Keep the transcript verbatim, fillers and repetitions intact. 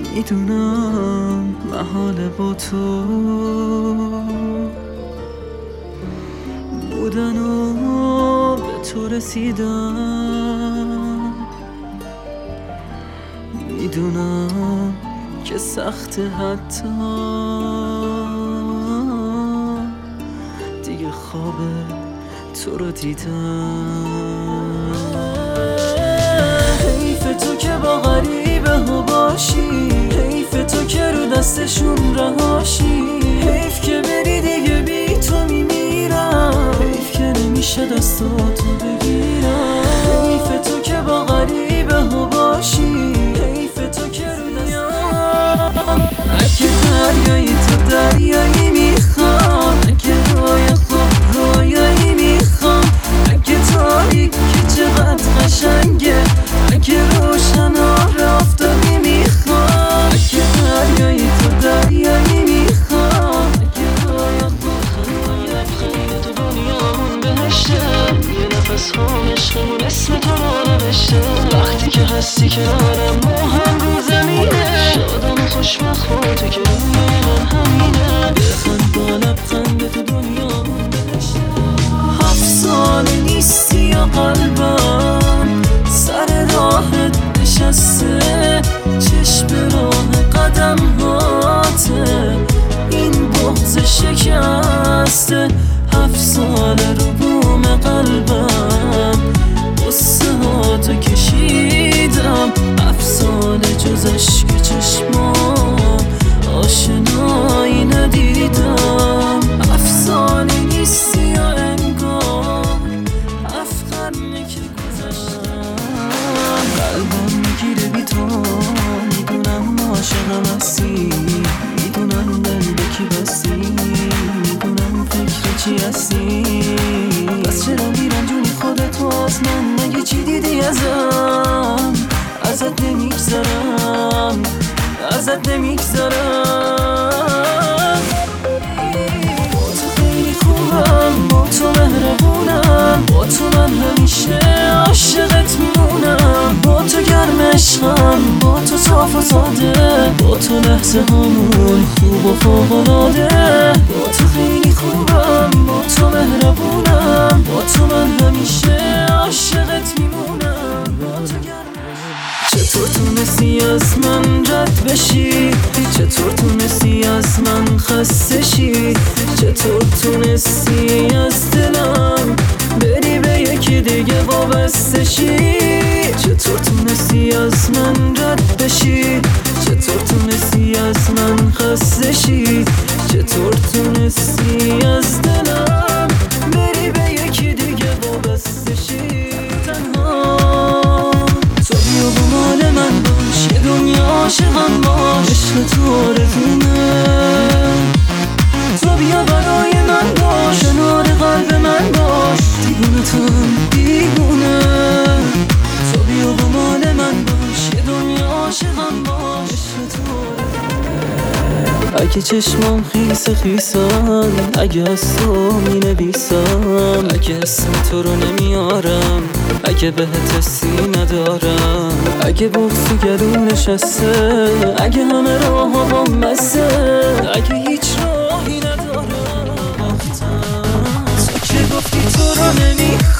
میدونم محاله با تو بودن و به تو رسیدم. میدونم که سخت حتی دیگه خواب تو رو دیدم. حیف تو که با غریبه ها باشی، حیف تو که رو دستشون رهاشی، حیف که بری دیگه بی تو میمیرم، حیف که نمیشه دستاتو بگیرم. حیف تو که با غریبه ها باشی، حیف تو که رو دستم. اگه دریایی تو دریایی میخوام، اگه روی خوب رویایی میخوام، اگه تاریک که چقدر قشنگه، اگه روشن آره آفتابی میخوام، اگه دریایی تو دریایی میخوام، اگه روی خوب روی خیلی تو دنیامون بهشته، یه نفس هم عشقمون اسم تو رو نوشته. وقتی که هستی کنارم ما هم رو زمینه، شادم و خوشبخت با تو که روی من همینه. بخند با لبخند تو دنیامون بهشته. هفت ساله نیستی یا قلبم سر راهت نشسته، چشم راه قدم هاته این بغض شکسته. هفت ساله رو بوم قلبم قصه ها تو کشیدم، هفت ساله جز اشک چشمام آشنایی ندیدم. هفت ساله نیستی یا انگار هفت قرنه که گذشتم. قلبم میگیره بی تو، میدونم عاشقم هستی، میدونم دل به کی بستی، میدونم فکر چی هستی. بس چرا بیرنجونی خودتو از من، مگه چی دیدی ازم؟ ازت نمیگذرم، ازت نمیگذرم. با تو خیلی خوبم، با تو مهربونم، با تو من همیشه عاشقت میمونم. با تو گرم عشقم، با تو صاف و ساده، با تو لحظه هامون خوب و فوق‌العاده. با تو خیلی خوبم، با تو مهربونم، با تو من همیشه عاشقت میمونم. با تو گرم چطور تونستی از من رد بشی، چطور تونستی از من خسته شی، چطور تونستی از دلم بری به یکی دیگه وابسته شی، چطور تونستی از من رد بشی، چطور تونستی از من خسته شی، چطور تونستی از دلم بری به یکی دیگه وابسته شی. تنها تو بیا با مال من باش، یه دنیا عاشقم باش، عشق تو آرزومه. تو بیا برای من باش، کنار قلب من باش، دیوونتم دیوونه. تو بیا با مال من باش، یه دنیا عاشقم باش، عشق تو آرزومه. اگه چشمام خیس خیسن، اگه از تو می نویسم، اگه اسم تو رو نمیارم، اگه بهت حسی ندارم، اگه بغض تو گلو نشسته، اگه همه راه ها بام بسته، اگه هیچ راهی ندارم. تو که گفتی تو رو نمیخوام،